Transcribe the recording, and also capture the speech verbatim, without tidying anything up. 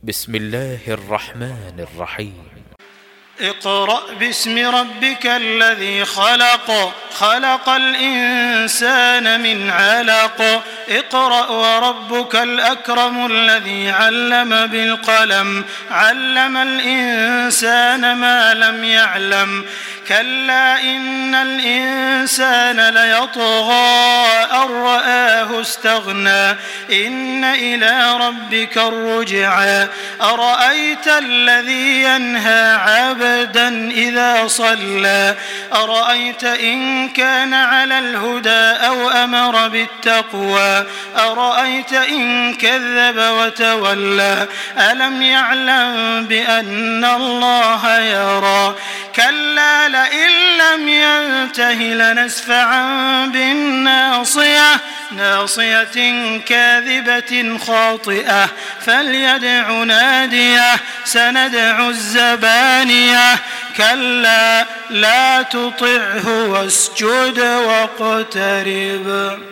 بسم الله الرحمن الرحيم. اقرأ باسم ربك الذي خلق خلق الإنسان من علق اقرأ وربك الأكرم الذي علم بالقلم علم الإنسان ما لم يعلم كلا إن الإنسان ليطغى أن رآه استغنى إن إلى ربك الرجعى أرأيت الذي ينهى عبدا إذا صلى أرأيت إن كان على الهدى أو أمر بالتقوى أرأيت إن كذب وتولى ألم يعلم بأن الله يرى كلا لئن لم ينته لنسفعا بالناصية ناصية كاذبة خاطئة فليدع ناديه سندع الزبانية كلا لا تطعه واسجد واقترب.